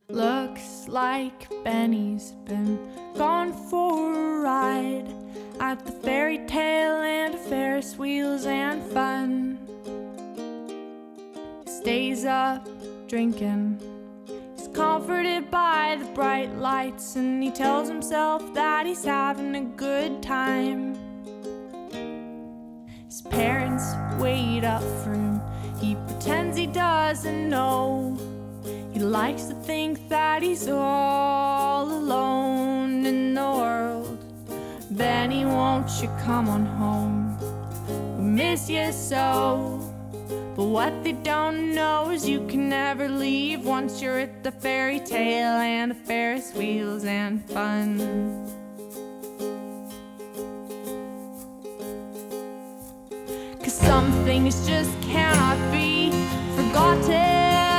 Looks like Benny's been gone for a ride at the fairy tale and Ferris wheels and fun. He stays up drinking, he's comforted by the bright lights, and he tells himself that he's having a good time. His parents wait up for him, he pretends he doesn't know. He likes to think that he's all alone in the world. Benny, won't you come on home? We miss you so. But what they don't know is you can never leave once you're at the fairy tale and the Ferris wheels and fun. Cause some things just cannot be forgotten,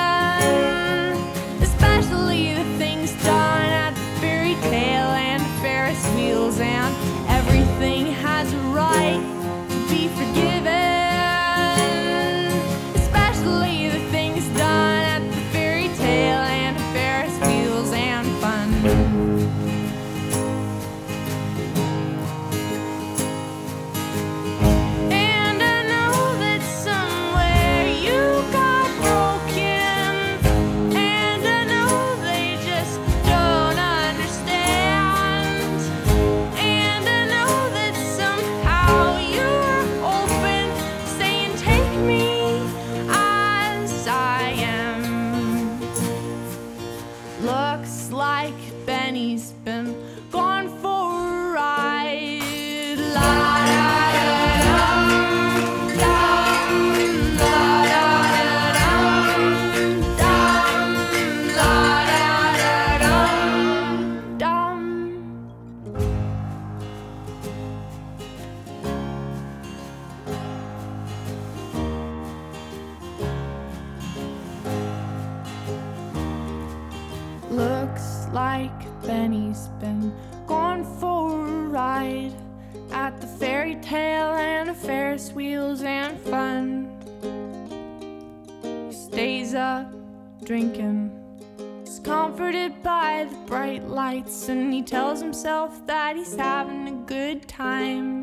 especially the things done at the fairy tale and the Ferris wheels, and everything has a right to be forgiven, especially the things done at the fairy tale and the Ferris wheels and fun. Looks like Benny's been gone for a ride. La da da dum, dum, la da da dum, dum, la da da dum, Looks like Benny's been gone for a ride at the fairy tale and the Ferris wheels and fun. He stays up drinking, he's comforted by the bright lights, and he tells himself that he's having a good time.